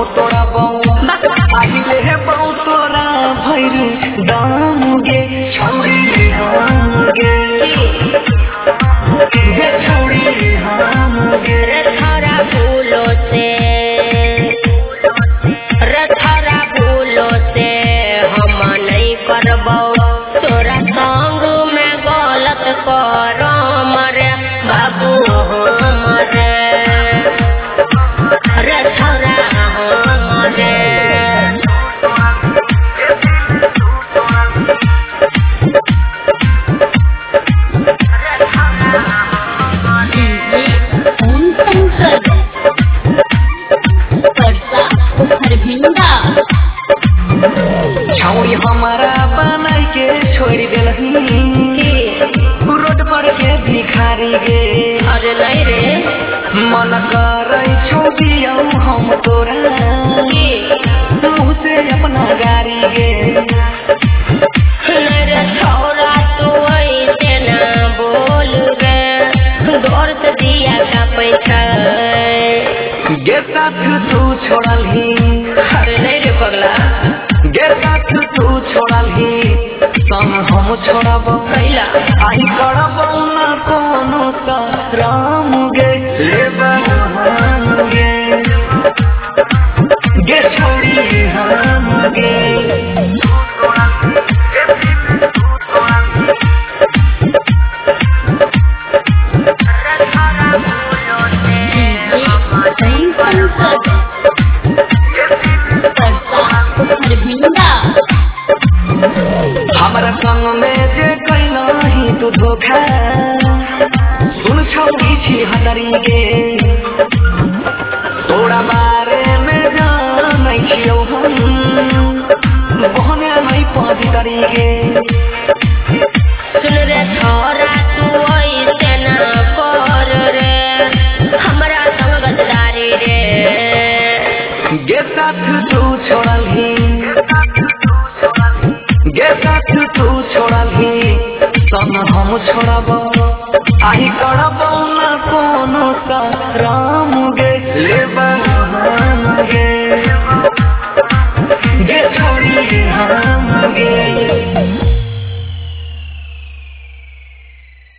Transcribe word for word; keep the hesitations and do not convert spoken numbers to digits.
तोड़ा बहु आहिले है बहु तोरा भैर दाम गे छोड़ी हम गे गे छोड़ी हम गे रथरा फूलों से रथरा फूलों से हम नहीं करबो तोरा संग में गलत करो मरे बाबू हमरे रथरा हमरे छौड़ी हमारा बनाई के छोड़ी देलही रोड पर के भिखारी गे अरे नहीं रे मन करे छोड़ियो हम तोरा मुँह से अपना गारी गे रे छोरा तू ऐसे ना बोल गे दौड़ से दिया का पैसा गे साथ तू छोड़लही अरे नहीं रे पगला गे साथ तू छोड़लही संग हम छोड़ब कैला आई करब ना कोनो सा राम गे लेबा हम गे गे छोड़ी हम गे हमारा संग में जे कैलही तू धोखा सुन छौड़ी छी हतरी गे तोरा बारे में जानै छियौ हम बहने नहीं पादी तरी गे सुन रे छोरा तू ऐसे ना कर रे हमरा संग गद्दारी रे गे साथ तू छोड़लही गे साथ तू छोड़लही संग हम छोड़ब आई करब ना कोनो सा राम गे लेबा